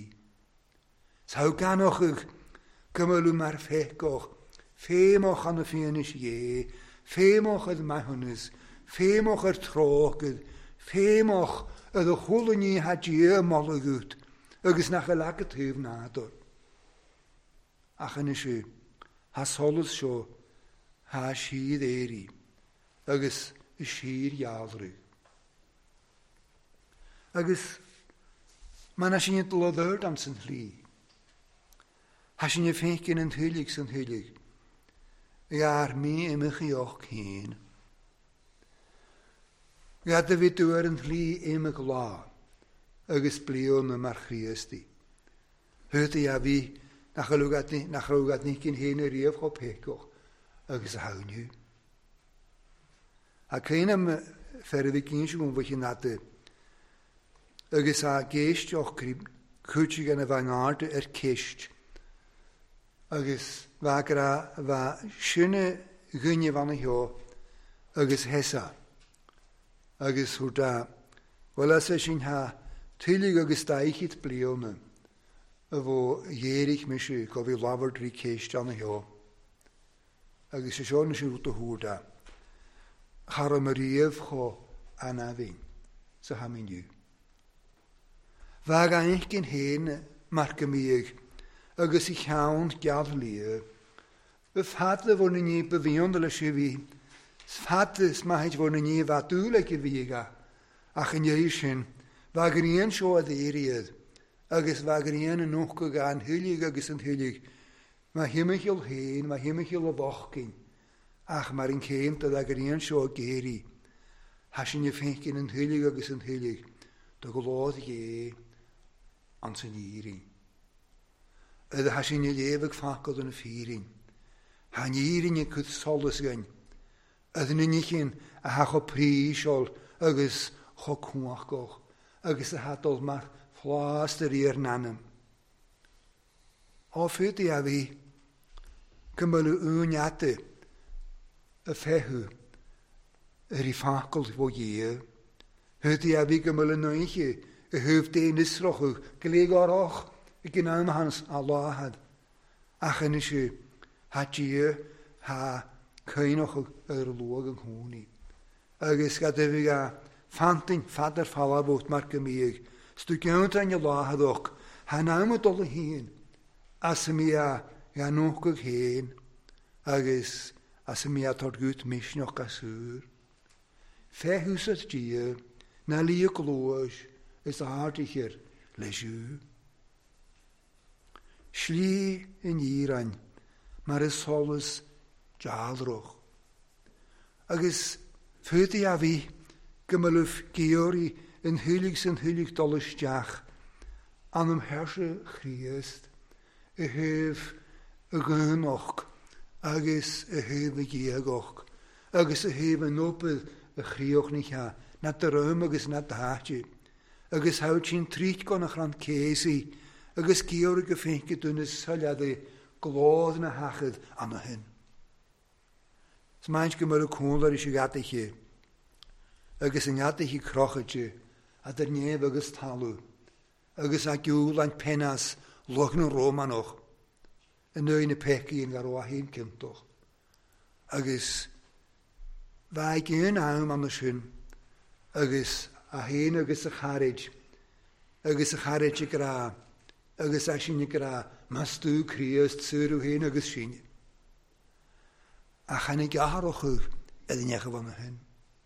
Saw ganoch ych gymylw mar fecoch. Femoch an y ffynis ie. Femoch yd mahwnys. Femoch yr trogyd. Femoch yd y chwlw ni had ie mol y gwt. Agus nach y lag y tyf nador. Ach yn ysio, ha solus sio, ha sydd eri. Agus y sy'r ialrwy. Agus, man as yn y dlodhyrd am sy'n hli. Ha sy'n y ffeicyn yn hylig sy'n hylig. Iar mi ymych i och hyn. Iar dy fi dwyr yn hli ymych la. Agus blion y mar Christi. Hwyd i a fi, nach rwgad ni gyn hyn yr iaf o pecoch, agus a hawn yw. A cain am fferdd i gyn sy'n gwybod chi'n nade, agus a geist o'ch cwtig yn y fangard yr cist, agus fa gra fa syne gynnu fan y hio, agus hesa, agus hwda, wel as sy'n ha, Tylig agus daichit blione, a fo ierig mysio, go fi lafar dri ceist an y hio. Agus y sion sy'n rwt o hwrda. Char am yr ief cho anafin, sa hamin yw. Fag aich gyn hen mar gymig, agus i llawn giaf lia. Y ffadle fo ni befion dyle si fi, ffadle smaid fo ni fadwleg i fi ga, ach yn ieisyn, Fag yr un sio a ddeiriad, agus fag yr un yn nwch gan hylig agus yn hylig. Mae hymych il hen, mae hymych il o bochgyn. Ach mae'r un ceint a fag yr un sio geri. Hasyn y ffeicyn yn hylig agus yn hylig. Dy glodd ie an sy'n irin. Ydy hasyn y lefyg ffacod yn y ffirin. Han irin y cwth solus gan. Ydyn ni'n nichin a hach o prísiol agus cho cwach goch agus a hadol mar flas yr i'r nanam. O ffyd i a fi gymryd yw'n iadau y ffehw yr i ffacol fo ie. Hyd i a fi gymryd yn oechi y hyf dein isroch gyleg o'r och y gynnam hans a lahad. Ach yn ysio ha ie ha cynoch yr lwag yng nghwni. Agus gada fi a fantyn ffadar ffala fwt mar gymig. Stwgiant yn y lahad och ha nawm o dol y hun. As y mi a ganwch ag hen agus as y mi a tord gwt misnioch a sŵr. Fe hwsat dia na li y glwys ys ardichir le siw. Sli yn iran mar y solus jalroch. Agus ffyrdi a fi gymylwf geori yn hylig sy'n hylig dolus diach an ym hersio Christ y hyf y gynoch agus y hyf y giegoch agus y hyf y nobydd y chriwch ni cha na dyrym agus na dati agus hawd sy'n trit gon ych rhan cesi agus geor y gyffenci dyn y syliadau glodd na hachyd am y hyn. Smaint gymryd y cwnl ar eisiau gada chi agus yn gada chi crochyd chi a dyr nef agus talw agus a giwl a'n penas loch nhw'n Romanoch yn oen y peci yn gar o a hyn cyntoch. Agus fai gyn awm am y sy'n agus a hyn agus y charid agus y charid y gra agus a sy'n y gra mas dw Christ syr o hyn agus sy'n. A chan y gaharoch yw edrych eich fan hyn.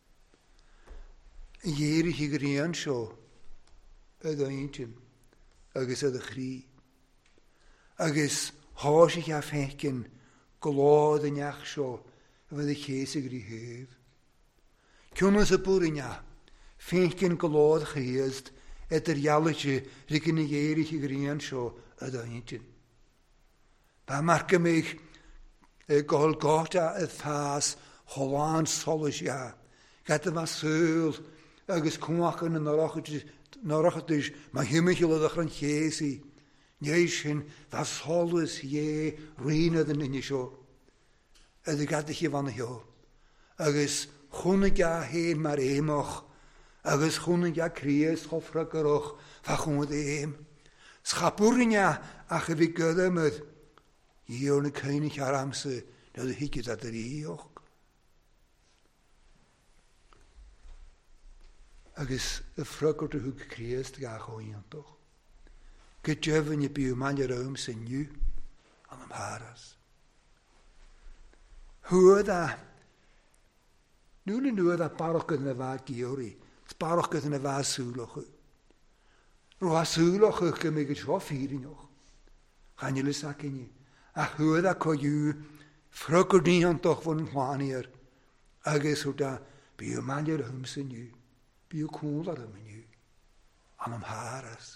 Ieri hi grian sio ydw eintyn agus ydw chri. Agus hos ich a fecyn glod yn eich sio fydd y ches y gri hef. Cwnus y bwr yn eich fecyn glod Christ edrych ialwch i rygyn y ieri hi grian sio ydw eintyn. Ba margym eich Golgotha y ffas holan solus ia. Gada fa sŵl agus cwmach yn y norachadys mae hymych i lodach rhan chesi. Neis hyn fa solus ie rhywnydd yn unig sio. Ydy gada chi fan hio. Agus chwnig a hen mar emoch. Agus chwnig a Christ chofra gyroch fa chwnig eim. Schapwrin ia a chyfi gydymyd. I'r yn y cynnig ar amser, nad y hygyd at yr iwch. Agus y ffrygwr dy hwg Christ gach o iantoch. Gydjefyn i byw man i'r ym sy'n niw, am am haras. Hwyd a, nŵn yn nŵyd a barwch gyda fa giori, barwch gyda fa sŵloch yw. Rwa sŵloch yw gymig y tro ffyrin o'ch. Chan i lys ac yn i. A hwyd a co yw ffrygwr ni ond doch fod yn chwani'r. Agus hwyd a byw man i'r ym sy'n niw. Byw cwl ar ym niw. Am am haras.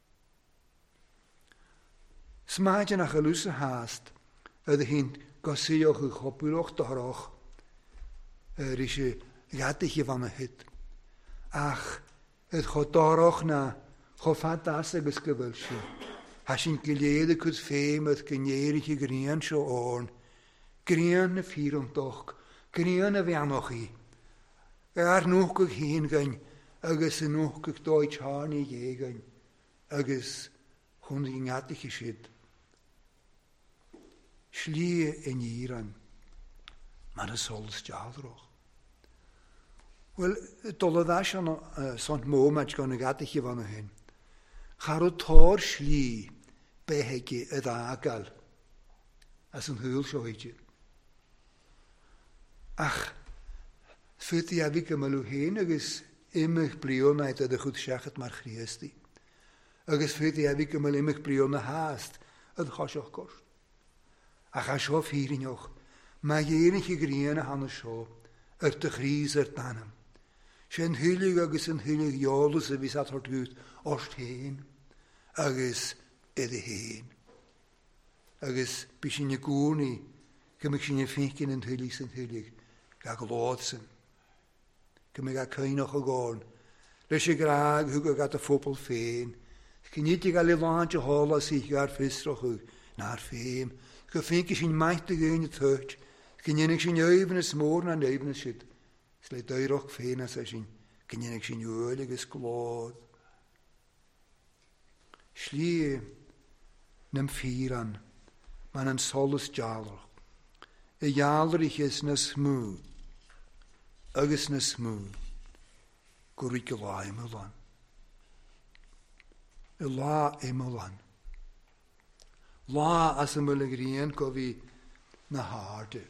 Smaid yn ach ylwys y hast ydy hi'n gosioch y chobwylwch doroch yr eisiau gadych i fan y hyd. Ach ydy cho doroch na cho ffadas ag ysgyfylsio. Has sy'n gilead y cwyd ffeim ydd gynierig i grian sio orn. Grian y ffyrwm doch. Grian y fianoch i. Ar nwch ag hyn gyn. Agus y nwch ag doi charn i gegyn. Agus hwn i'n gadych i syd. Slie yn iran. Ma'n y sols jadroch. Wel, dolydd as o'n sont moment gan y gadych i fan o hyn. Char o tor sli behegi y ddagal as yn hwyl sio heiddi. Ach, ffyd i afig ymylw hyn agos imych blion aid ydych wrth siachat mar Christi. Agos ffyd i afig ymylw imych blion y hast ydych osioch gost. Ach a sio ffyrinioch, mae eirych i grian a hannes sio yr dy chris yr danam. Sy'n hylig agos yn hylig iolus y fys at hort gwyd ost hen. Agus edrych hen. Agus bys sy'n y gwrni, gymig sy'n y ffeicyn yn hylig sy'n hylig, ga glódsen. Gymig a cynoch o gôn. Lys i graag hwg ag at y ffobl ffein. Gynnydd i gael ei lant y hola sy'n gael ffisroch hwg na'r ffeim. Gyffink i sy'n maith dy gyn y tŵt. Gynnynig sy'n yw'n y smôr na'n yw'n y sydd. Slai dwyroch ffein as a sy'n gynnynig sy'n yw'n ag ysglod. Slie nym ffyran ma'n yn solus jalroch. Y jalrich is na smw. Agus na smw. Gwrwyd gyla ymwlan. Y la ymwlan. La as ymwyl y grien gofi na harde.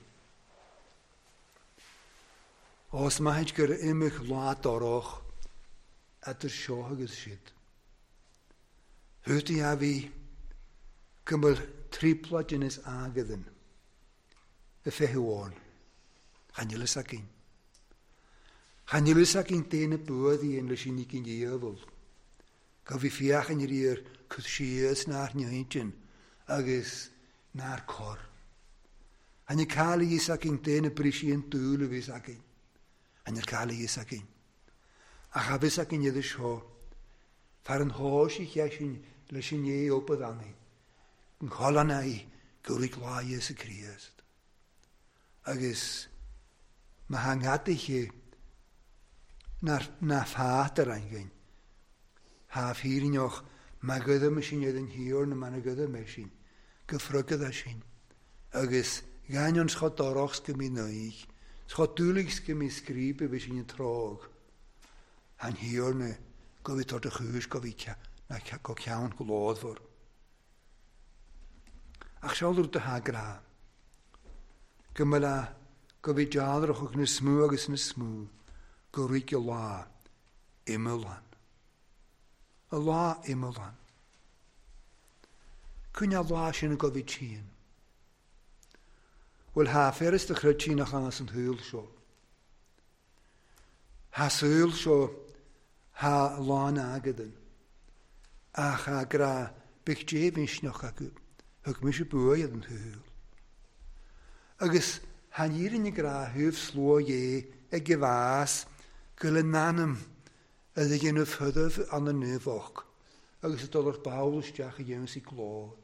Os maid gyr ymych la doroch at yr sio agos sydd. Hwyd i a fi gymwyl triplad yn ys agydyn. Y ffehwon. Chanilys ac un. Chanilys ac un dyn y bwyd i yn lys i ni gyn iafol. Gofi fiach yn yr i'r cwthsias na'r nioedyn agos na'r cor. Han i cael i ys ac un dyn y brisi yn dŵl y fys ac un. Han i'r cael i ys ac un. A chafys ac un ydy sio. Far yn hos i chiasyn lys i ni o byddannu. Yn cholan ai gwrwyd glai ys y Christ. Agos mae hangad i chi na ffat yr eingyn. Haf hir yn o'ch mae gyda mae sy'n ydyn hir na mae'n gyda mae sy'n gyffrygyd a sy'n. Agos gan o'n schod doroch sgym i nwyg. Schod dwlig sgym i sgrib i fe sy'n yn trog. Han hir na gofi tord y chwys gofi na go ciawn glod fwr. Ach siol dy ha gra. Gymyl a gofi jadroch o'ch na smw agos na smw. Gwrwyd y la ymylan. Y la ymylan. Cwyn a la sy'n y gofi tîn. Wel ha fferys dy chryd tîn ach anas yn hwyl sio. Ha syl sio ha lan agydyn. Ach a gra bych jef yn snoch ag hwg mis y bwy yn hwyl. Agus han hier in y gra hyf slo je e gyfas gyl y nanam ydy gen y ffyddaf an y nyfoch. Agus y dollar bawl ysdiach y yw'n sy'n glod.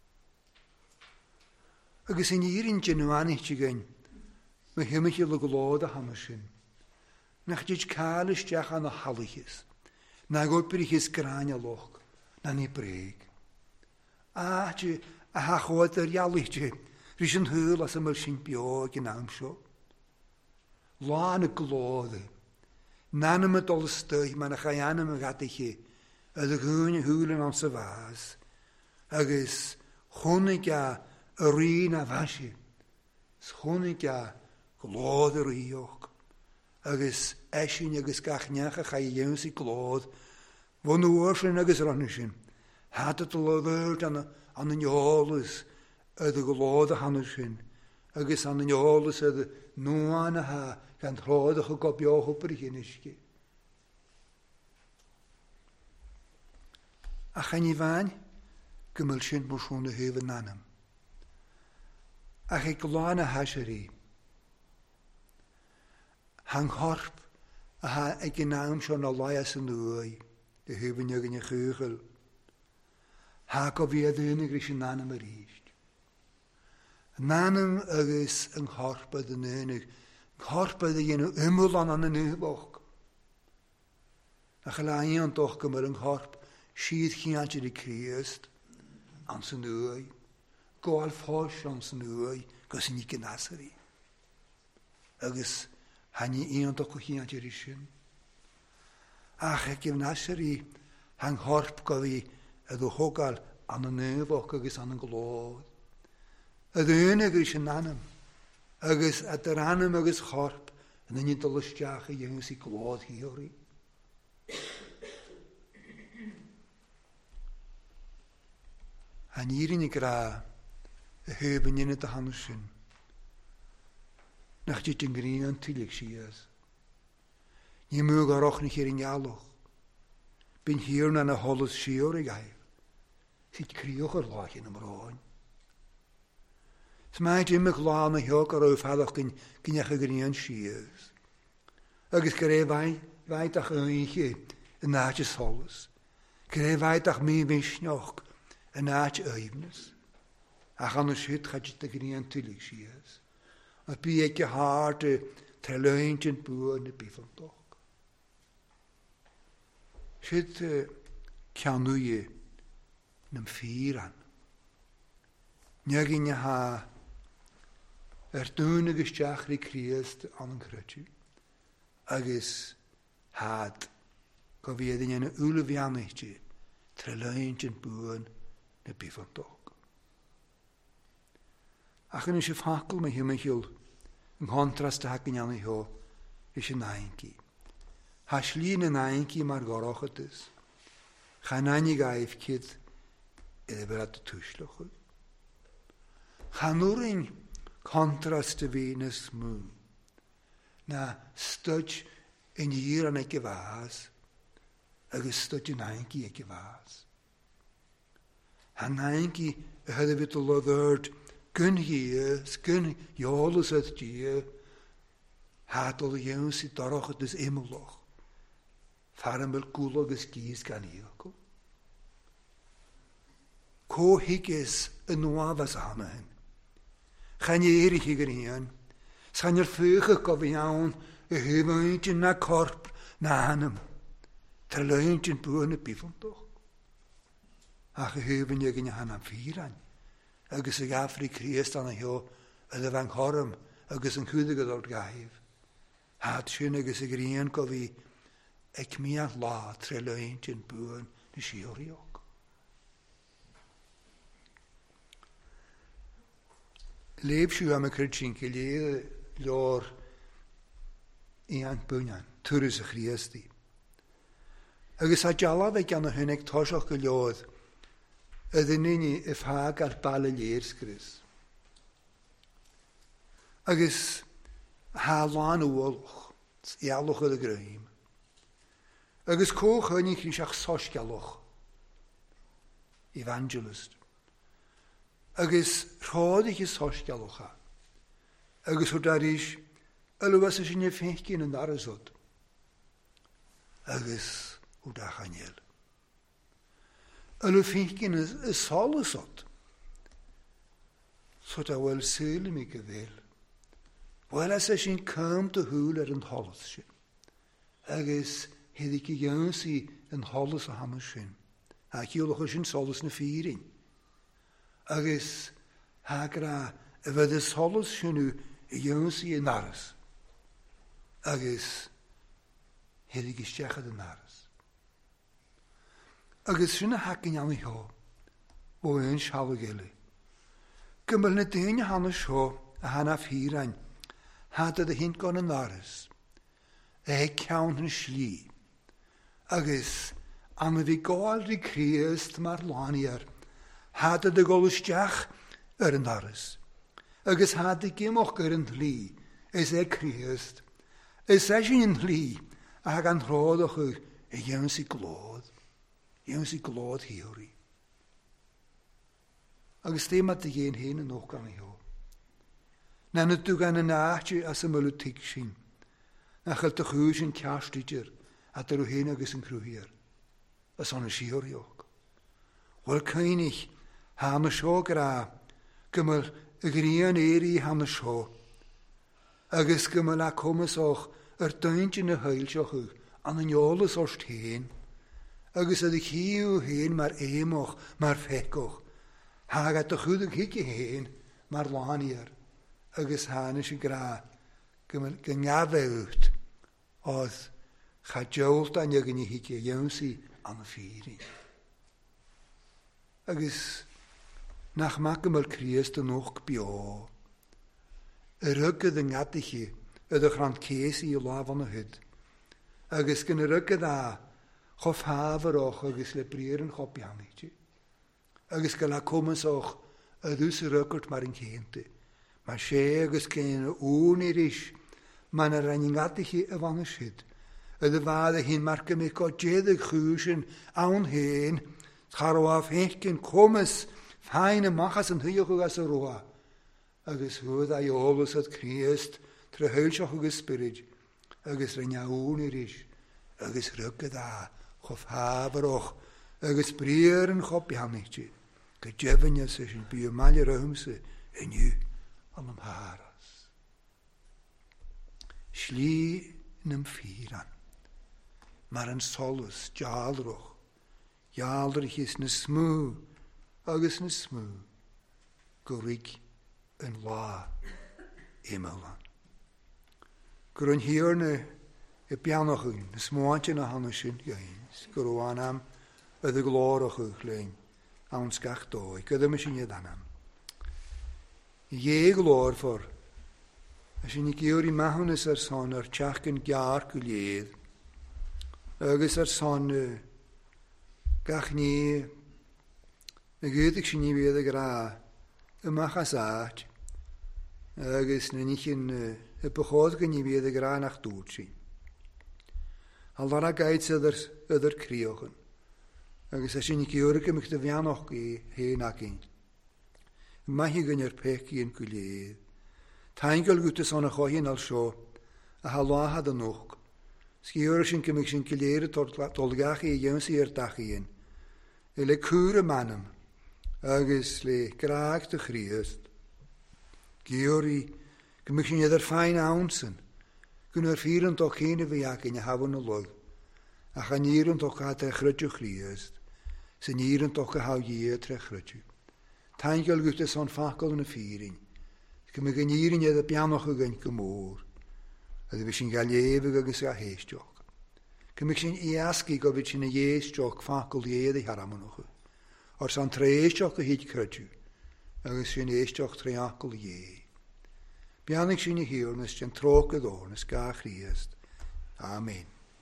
Agus yn hier in genuan eich gen mae hymych yl y glod a hamasyn. Nach dyd cael ysdiach an y halichys. Na gwybr i'ch ysgran a loch. Na ni breg. A ti a hachwad yr ialich ti. Rys yn hwyl as ymwyl sy'n biog yn amsio. Lan y glodde. Nan ym y dolystau, ma'n ych aian ym y gadi chi. Ydy gwyn y hwyl yn ans y fas. Agos chwnig a yr un a fasi. Chwnig a glod yr iog. Agos esyn agos gachniach a chai yw'n sy'n glod. Fwn nhw sy'n agos rannysyn. Had y dylodwyd an y niolus. Ydy glod a hanysyn. Agos an y niolus ydy nŵan a ha gan trodach o gobioch o brych yn ysgu. A chan i fan, gymyl sy'n mwyswn y hyf yn anam. A chai glon a hasari. Hang horp a ha ag yn am sy'n o laias yn ddwy. Dy hyf yn ygyn y chwchel. Ha gofiad yn y gris yn anam yr eist. Nanam agos yng nghorpad yn unig. Nghorpad yn ymwyl an an y nyboch. A chalaen o'n doch gymryd yng nghorp sydd chiad i'r Christ an sy'n wy. Goal ffos an sy'n wy. Gos yn i gynasari. Agos han i un doch chiad i'r isyn. Ach ag gynasari hang nghorp gofi ydw hogal an y nyboch agos an y glod. Ydy yn agos yn anam. Agos at yr anam agos chorp yn yn yn dylystiach y yw'n sy'n glod hi o'r i. Han hier in y gra y hyb yn yn y dahanysyn. Nach dit yn grin yn tylig sias. Ni mwg aroch ni chyr yn ialoch. Byn hir na'n y holys siwr i gael. Sydd criwch o'r loch yn ymroen. Smaid immer glán a heog ar oif hadach gynnych ag yn sias. Agus gyre faintach yn eiche yn naad ys holus. Gyre faintach mi misnioch yn naad eifnus. Ach an y sydd chadjit ag yn tylig sias. A bi eich hard y trelwynt yn bwyn y bifantog. Sydd cianwy yn ymffiran. Nag yn ha er dŵn agos diach rhi Christ an yn crydju. Agos had gofiedd yn yn ulfiannig trelwynt yn bwyn y bifantog. Ach yn eisiau ffacl mae hymachil yn contrast ag yn anna ho eisiau nainci. Haslín yn nainci mar goroch ydys. Chan anig aif cyd iddo brad y tŵslwch. Chanwrin contrast y Venus moon. Na stwj yn ir an eich gyfas agos stwj yn nainci eich gyfas. Han nainci y hydde fydd o loddwrd gyn hies, gyn iolus yd dia, hadol iawn sydd doroch ydys imloch. Faram byl gulog ys gys gan iogol. Co higes yn wafas anahen. Chan eirich i gyrhian. San yr ffych gof iawn y hyfaint yn na corp na hanam. Trelynt yn bwyn y bifantog. Ach y hyfaint ag yn hanam ffiran. Agus y gafri Christ an y hio ydy fan chorym agus yn chwyddig o'r gaif. Had sy'n agus y gyrhian gof i ec mian la trelynt yn bwyn ni sioriog. Leef siw am y cyrtsin gilydd lor i an bwynyan, twrys y Christi. Agus a jalaf e gan y hynnyg tosioch gyliodd ydyn ni y ffag ar bal y leirsgrys. Agus ha lan uolwch, ialwch ydy grym. Agus coch hynny chrysach sosgalwch, evangelist. Agus rhodd ich y sosgalwch ha. Agus o dar is, ylwas ys yn y ffechgyn yn arasod. Agus o da chaniel. Ylw ffechgyn y solusod. So da wel syl mi gyfel. Wel as ys yn cym dy hwyl ar yn holus sy'n. Agus hedd i gygawn sy yn holus o hamas sy'n. Ac i olwch ys yn solus na ffyrin. Agus hagra y fydd y solus sy'n y iawn sy yn aras. Agus hedd i gysdiach yn aras. Agus sy'n y hacyn iawn i ho, o yn sial o gili. Gymryd na dyn i hanes ho, a hanaf hiran, had ydy hyn gon yn aras. E cawn yn sli. Agus am y fi gol di Christ mar laniar, had ydy golwysdiach yr yn aras. Agus had y gymoch gyr yn thli, ys e Christ. Ys e sy'n yn thli, ag an rhoddwch y iawn sy glod. Iawn sy glod hiwri. Agus dim at y gyn hyn yn o'ch gan i ho. Na nid yw gan y naatio as y mylw tig sy'n. Na chael dy chwys yn castidir, a dyr o hyn agos yn crwhyr. As on y siwr iog. Wel cainig, han y sio gra, gymryd y grian eri han y sio. Agus gymryd a cwmys och yr dwynt yn y heilsioch yw, an yn iolus o'r hyn. Agus ydy chiw hyn mae'r emoch, mae'r fecoch. Hag at y chwyd hig i hyn, mae'r laniar. Agus han ys y gra, gymryd gyngafewt, oedd chadjolta yn ygyn i hig i iawn sy an y ffyrin. Agus nach mag ymwyl Christ yn o'ch bio. Y rygyd yng ngadych i, ydych rhan ces i laf yn y hyd. Agus gyn y rygyd a, chof hafr och, agus le bryr yn chopian i ti. Agus gael a cwmys och, ydwys y rygyd mar yn cente. Mae se agus gen y ŵn i'r is, mae'n yr ein ngadych i y fan y syd. Ydy fad y hyn mar gymig o jedig chwysyn awn hen, charo af hechgyn cwmys, Fein y machas yn hwyrwch as y roa. agus hwyd a iolus at Christ, tra heilsach agus spirit, agus rynnawn iris, agus rygyd a, chof haberoch, agus brier yn chop iamich, gydjefyn ys ysyn bi ymal i'r ymse, yn yw al am haras. Sli nym firan, mar yn solus, jalroch, jalrich is na smw, agus na smw, gorig yn la imelan. Gwrwn hir na y bianoch yn, na smwantio na hanesyn iains, gwrwan am ydy glorach ych lein, awn sgach doi, gyda mysyn i ddanam. Ie glor for, as yn i gyr i mahwnus ar son ar tiach yn giar gwlydd, agus ar son gach ni, y gydig sy'n i fydd y gra, y machas aach, agus na nich yn y bychodd gan i fydd y gra nach dŵr sy'n. Al ddara gaid sydd ydy'r crioch yn, agus as sy'n i gyrig ymwch dy fianoch i hen ac un. Mae hi gan i'r pech i yn gwlydd. Ta'n gael gwtys o'n achohin al sio, a halwahad yn nwch. Sgiwr sy'n gymig sy'n gilyr y dolgach i yw'n sy'r dach i un. Le cwr y manam, agus le graag dy chriast. Giwr i gymig sy'n edrych ffain awnsyn. Gwna'r ffyr yn doch hyn y fi ac yn y hafon y log. A chan ir yn doch a trech rydw chriast. Sy'n ir yn doch a haw ie trech rydw. Ta'n gael gwtys o'n ffacol yn y ffyrin. Gymig yn ir yn edrych bianoch ag yn gymwr. Ydw fi sy'n gael efig agos a heistioch. Gymig sy'n iasgu gofyd sy'n y ieistioch ffacol iedd i haramanoch. O'r sa'n treistioch y hyd crydw. Agos sy'n eistioch treacol ie. Bianig sy'n i hir nes sy'n troc y ddor nes ga Christ. Amen.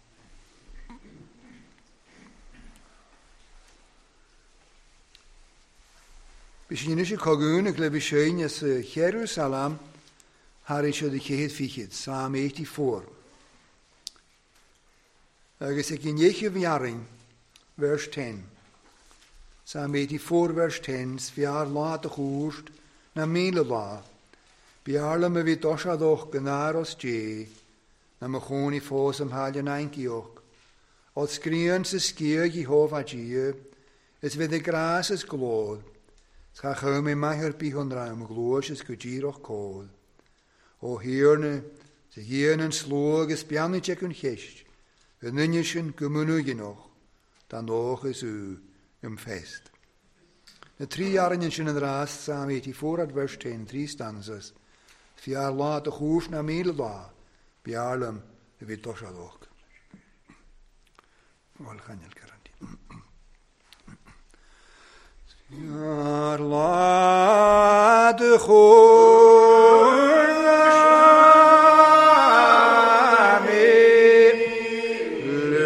Bys sy'n eisiau cogwn y glefi sy'n ys Jerusalem har eisiau dy cehyd fichyd, Psalm eighty-four. Agos ag yn eich y fiaring, vers ten. Psalm eighty-four, vers ten, sfiar la dy chwrst na mele la. Biarla me vi dosadoch genaros je, na me choni fos am haljan einkioch. Od skrien se skier Jehova je, es ved de gras es glod. Scha chome maher bihon raum gloos es gujiroch kod. O hierne, se hienen slog es bianitjek un chest, en ninjeschen gumunuge noch, dan nog is u im fest. De drie jaren in een raast, Psalm eighty-four at verse ten, drie stanzas. Fiar la de chwrs na mele la, biarlem de wit dos adok. Wel chanel garanti. Fiar la de chwrs na mele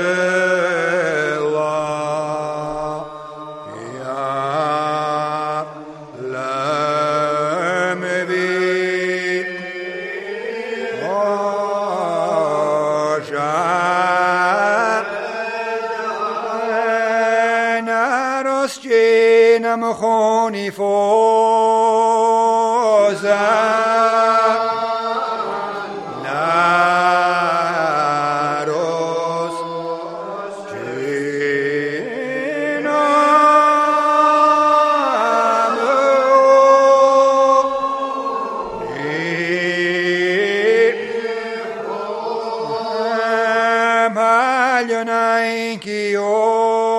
la, biarlem wit am choni fosa naros gena mo malionain kio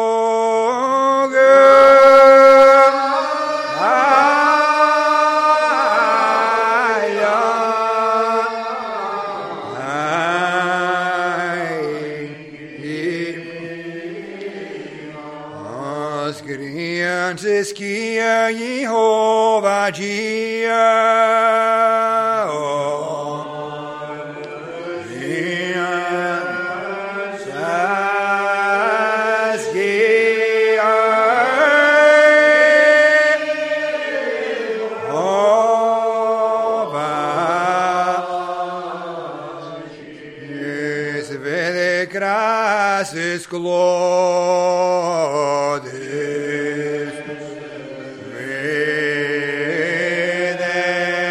Skia Jehovah Jia Gracias, glory.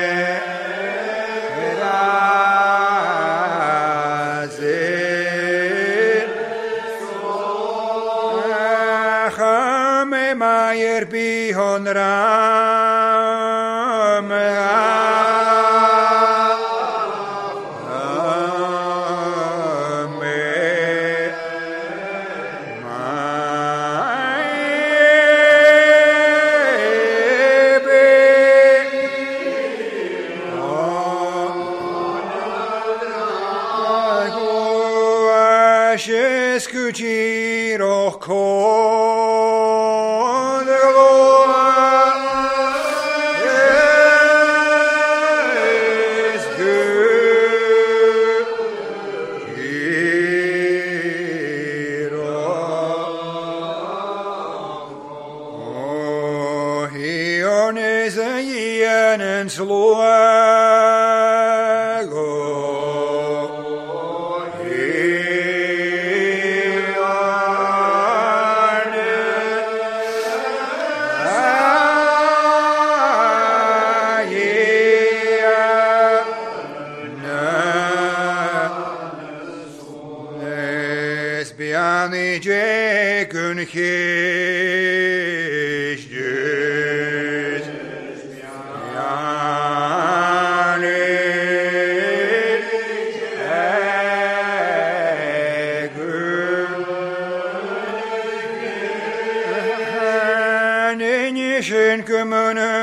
Ri hon ram Escuchir och kon es Gud och hion is a yen and Biani jekun chish jus Biani jekun Nishin kumuna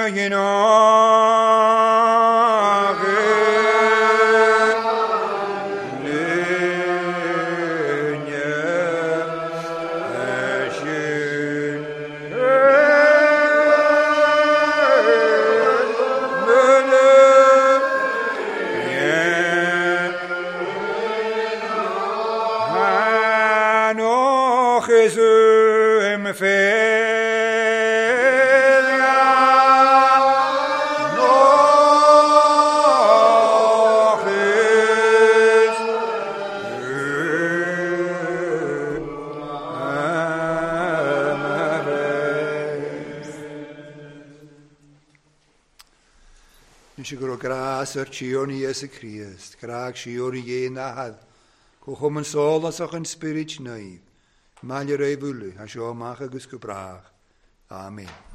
Jesu em feria no Nus go gras ar tioni Iesu Christ, graag siori ye nahad, ko chum an solas ach an spirit naiv. Mal je rei wulu, as jo mag agus gebraag. Amen.